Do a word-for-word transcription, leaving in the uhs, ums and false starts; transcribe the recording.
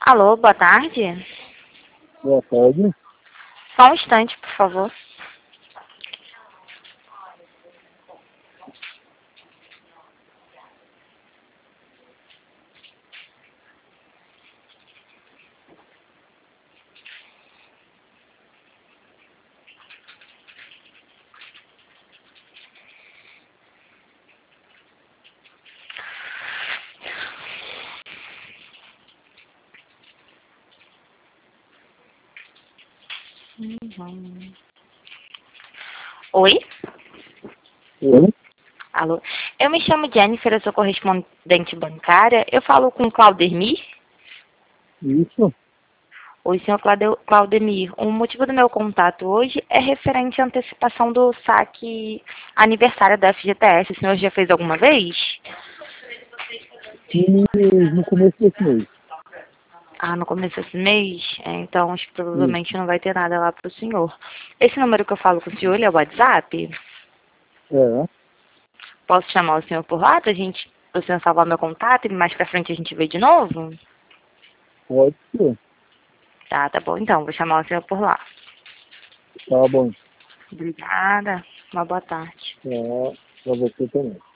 Alô, boa tarde. Boa tarde. Só um instante, por favor. Uhum. Oi? Oi? Alô? Eu me chamo Jennifer, eu sou correspondente bancária. Eu falo com Claudemir? Isso? Oi, senhor Claude- Claudemir. O motivo do meu contato hoje é referente à antecipação do saque aniversário da F G T S. O senhor já fez alguma vez? Fiz no começo desse mês. Ah, no começo desse mês? É, então, acho que Isso. provavelmente não vai ter nada lá para o senhor. Esse número que eu falo com o senhor, ele é o WhatsApp? É, Posso chamar o senhor por lá pra gente, pra o senhor salvar meu contato e mais pra frente a gente vê de novo? pode ser. Tá, tá bom então, vou chamar o senhor por lá. Tá bom. Obrigada, uma boa tarde. Tá, pra você também.